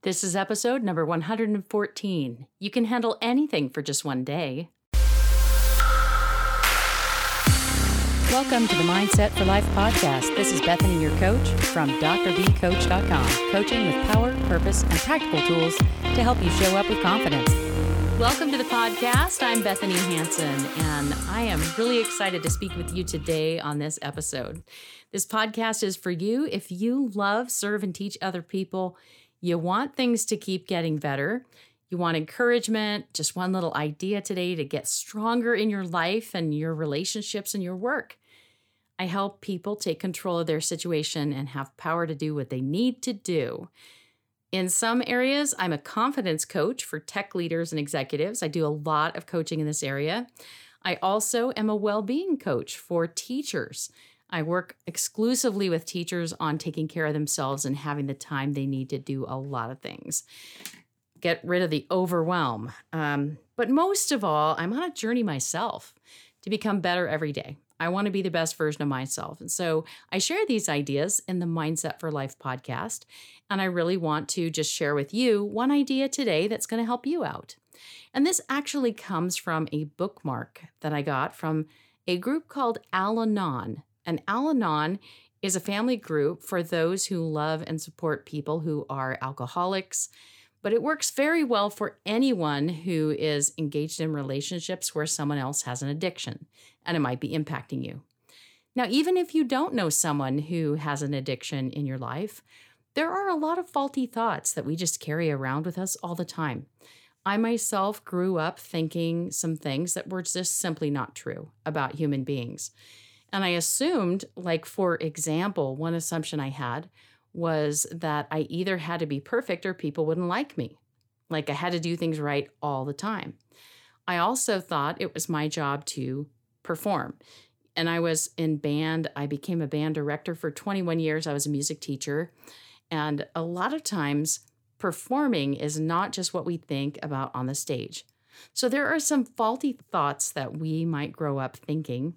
This is episode number 114. You can handle anything for just one day. Welcome to the Mindset for Life podcast. This is Bethany, your coach from drbcoach.com, coaching with power, purpose, and practical tools to help you show up with confidence. Welcome to the podcast. I'm Bethany Hanson, and I am really excited to speak with you today on this episode. This podcast is for you if you love, serve, and teach other people. You want things to keep getting better. You want encouragement, just one little idea today to get stronger in your life and your relationships and your work. I help people take control of their situation and have power to do what they need to do. In some areas, I'm a confidence coach for tech leaders and executives. I do a lot of coaching in this area. I also am a well-being coach for teachers. I work exclusively with teachers on taking care of themselves and having the time they need to do a lot of things. Get rid of the overwhelm. But most of all, I'm on a journey myself to become better every day. I want to be the best version of myself. And so I share these ideas in the Mindset for Life podcast. And I really want to just share with you one idea today that's going to help you out. And this actually comes from a bookmark that I got from a group called Al-Anon. And Al-Anon is a family group for those who love and support people who are alcoholics, but it works very well for anyone who is engaged in relationships where someone else has an addiction, and it might be impacting you. Now, even if you don't know someone who has an addiction in your life, there are a lot of faulty thoughts that we just carry around with us all the time. I myself grew up thinking some things that were just simply not true about human beings. And I assumed, like, for example, one assumption I had was that I either had to be perfect or people wouldn't like me. Like I had to do things right all the time. I also thought it was my job to perform. And I was in band. I became a band director for 21 years. I was a music teacher. And a lot of times, performing is not just what we think about on the stage. So there are some faulty thoughts that we might grow up thinking.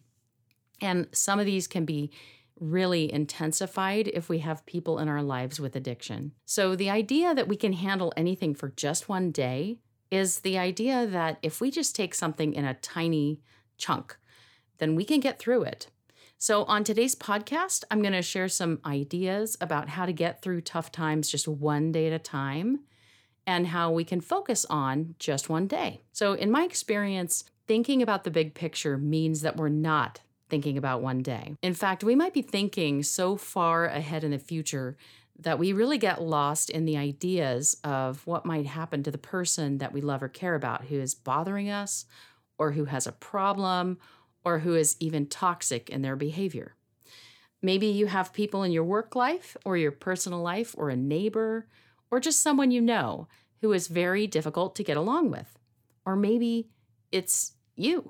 And some of these can be really intensified if we have people in our lives with addiction. So the idea that we can handle anything for just one day is the idea that if we just take something in a tiny chunk, then we can get through it. So on today's podcast, I'm going to share some ideas about how to get through tough times just one day at a time and how we can focus on just one day. So in my experience, thinking about the big picture means that we're not thinking about one day. In fact, we might be thinking so far ahead in the future that we really get lost in the ideas of what might happen to the person that we love or care about who is bothering us or who has a problem or who is even toxic in their behavior. Maybe you have people in your work life or your personal life or a neighbor or just someone you know who is very difficult to get along with. Or maybe it's you.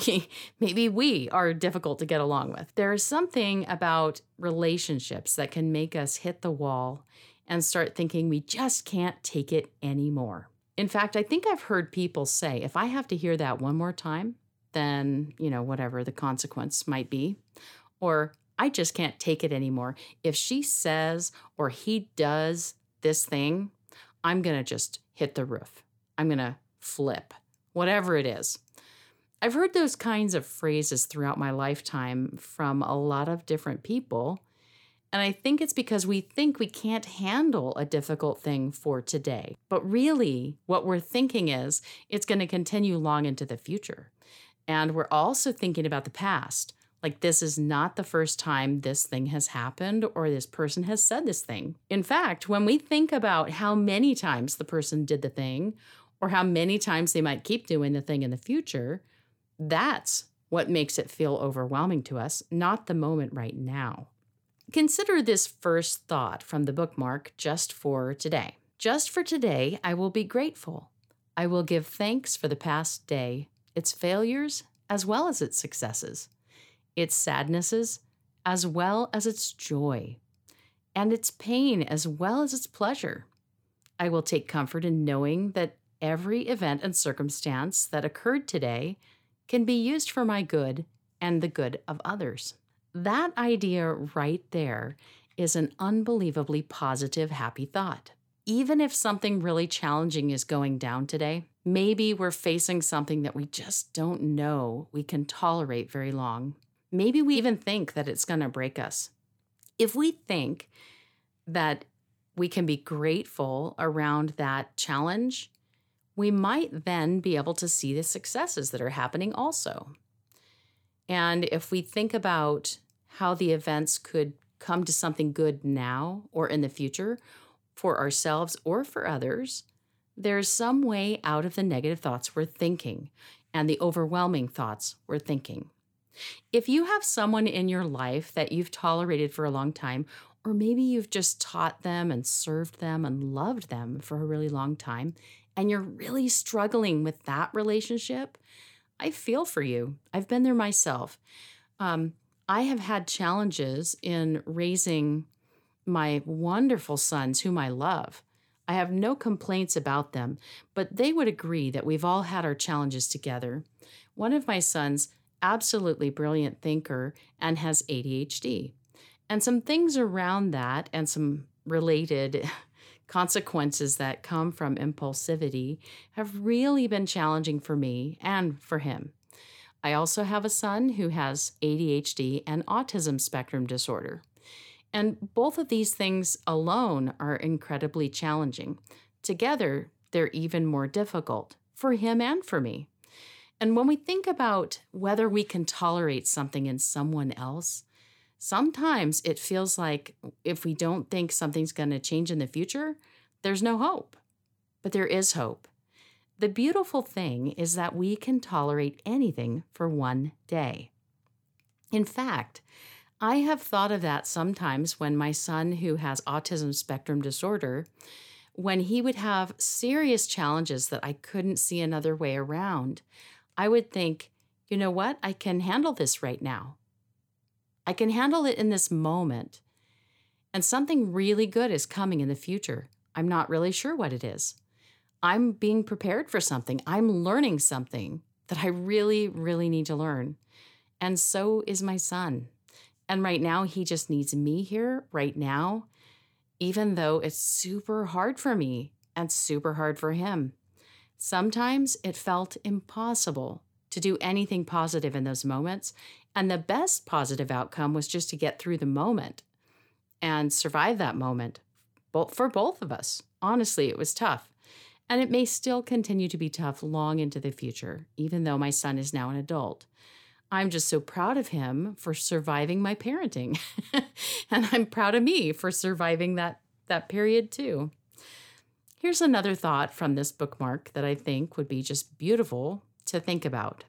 Maybe we are difficult to get along with. There is something about relationships that can make us hit the wall and start thinking we just can't take it anymore. In fact, I think I've heard people say, if I have to hear that one more time, then, whatever the consequence might be, or I just can't take it anymore. If she says or he does this thing, I'm going to just hit the roof. I'm going to flip, whatever it is. I've heard those kinds of phrases throughout my lifetime from a lot of different people, and I think it's because we think we can't handle a difficult thing for today. But really, what we're thinking is it's going to continue long into the future. And we're also thinking about the past, like this is not the first time this thing has happened or this person has said this thing. In fact, when we think about how many times the person did the thing or how many times they might keep doing the thing in the future, that's what makes it feel overwhelming to us, not the moment right now. Consider this first thought from the bookmark just for today. Just for today, I will be grateful. I will give thanks for the past day, its failures as well as its successes, its sadnesses as well as its joy, and its pain as well as its pleasure. I will take comfort in knowing that every event and circumstance that occurred today can be used for my good and the good of others. That idea right there is an unbelievably positive, happy thought. even if something really challenging is going down today, maybe we're facing something that we just don't know we can tolerate very long. Maybe we even think that it's going to break us. If we think that we can be grateful around that challenge, we might then be able to see the successes that are happening also. And if we think about how the events could come to something good now or in the future for ourselves or for others, there's some way out of the negative thoughts we're thinking and the overwhelming thoughts we're thinking. If you have someone in your life that you've tolerated for a long time, or maybe you've just taught them and served them and loved them for a really long time, and you're really struggling with that relationship, I feel for you. I've been there myself. I have had challenges in raising my wonderful sons, whom I love. I have no complaints about them, but they would agree that we've all had our challenges together. One of my sons, absolutely brilliant thinker, and has ADHD. And some things around that and some related consequences that come from impulsivity have really been challenging for me and for him. I also have a son who has ADHD and autism spectrum disorder. And both of these things alone are incredibly challenging. Together, they're even more difficult for him and for me. And when we think about whether we can tolerate something in someone else, sometimes it feels like if we don't think something's going to change in the future, there's no hope. But there is hope. The beautiful thing is that we can tolerate anything for one day. In fact, I have thought of that sometimes when my son, who has autism spectrum disorder, when he would have serious challenges that I couldn't see another way around, I would think, you know what? I can handle this right now. I can handle it in this moment. And something really good is coming in the future. I'm not really sure what it is. I'm being prepared for something. I'm learning something that I really, really need to learn. And so is my son. And right now, he just needs me here right now, even though it's super hard for me and super hard for him. Sometimes it felt impossible to do anything positive in those moments. And the best positive outcome was just to get through the moment and survive that moment for both of us. Honestly, it was tough. And it may still continue to be tough long into the future, even though my son is now an adult. I'm just so proud of him for surviving my parenting. And I'm proud of me for surviving that period too. Here's another thought from this bookmark that I think would be just beautiful to think about.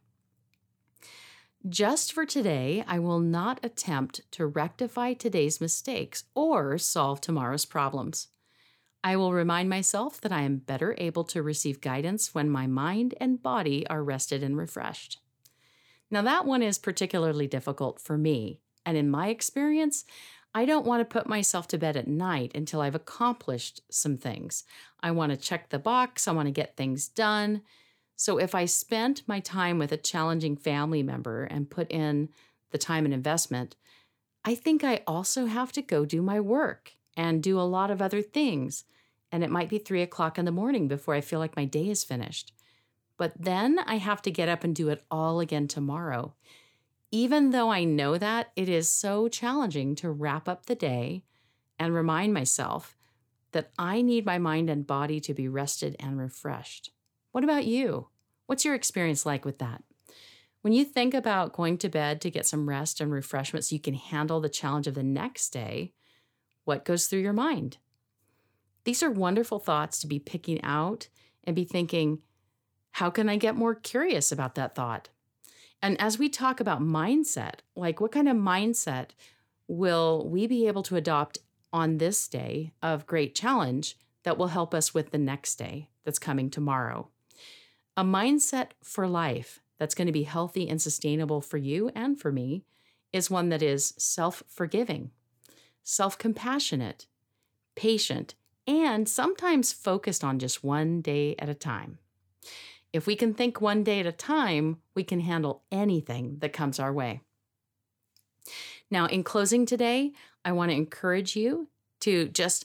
Just for today, I will not attempt to rectify today's mistakes or solve tomorrow's problems. I will remind myself that I am better able to receive guidance when my mind and body are rested and refreshed. Now, that one is particularly difficult for me, and in my experience, I don't want to put myself to bed at night until I've accomplished some things. I want to check the box, I want to get things done. So if I spent my time with a challenging family member and put in the time and investment, I think I also have to go do my work and do a lot of other things. And it might be 3 o'clock in the morning before I feel like my day is finished. But then I have to get up and do it all again tomorrow. Even though I know that, it is so challenging to wrap up the day and remind myself that I need my mind and body to be rested and refreshed. What about you? What's your experience like with that? When you think about going to bed to get some rest and refreshment so you can handle the challenge of the next day, what goes through your mind? These are wonderful thoughts to be picking out and be thinking, how can I get more curious about that thought? And as we talk about mindset, like what kind of mindset will we be able to adopt on this day of great challenge that will help us with the next day that's coming tomorrow? A mindset for life that's going to be healthy and sustainable for you and for me is one that is self-forgiving, self-compassionate, patient, and sometimes focused on just one day at a time. If we can think one day at a time, we can handle anything that comes our way. Now, in closing today, I want to encourage you to just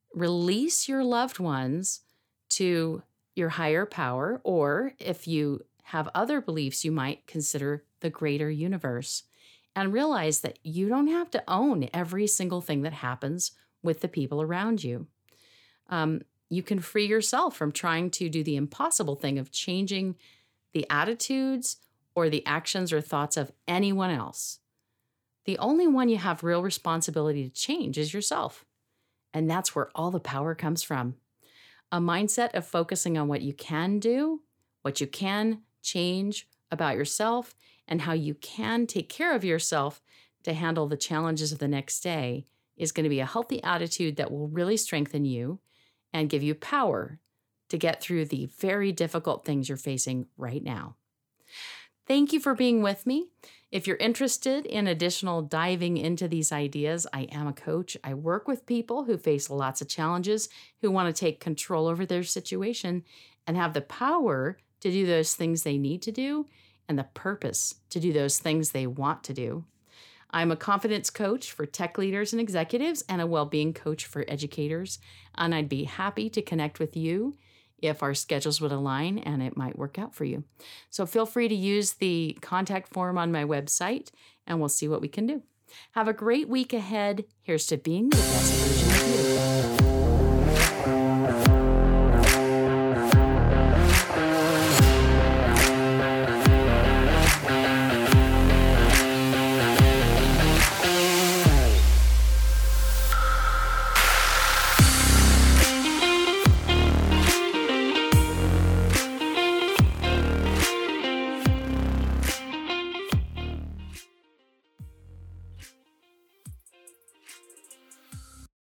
Release your loved ones to your higher power, or if you have other beliefs, you might consider the greater universe, and realize that you don't have to own every single thing that happens with the people around you. You can free yourself from trying to do the impossible thing of changing the attitudes or the actions or thoughts of anyone else. The only one you have real responsibility to change is yourself. And that's where all the power comes from. A mindset of focusing on what you can do, what you can change about yourself, and how you can take care of yourself to handle the challenges of the next day is going to be a healthy attitude that will really strengthen you and give you power to get through the very difficult things you're facing right now. Thank you for being with me. If you're interested in additional diving into these ideas, I am a coach. I work with people who face lots of challenges, who want to take control over their situation and have the power to do those things they need to do and the purpose to do those things they want to do. I'm a confidence coach for tech leaders and executives and a well-being coach for educators, and I'd be happy to connect with you if our schedules would align and it might work out for you. So feel free to use the contact form on my website and we'll see what we can do. Have a great week ahead. Here's to being the best version of you.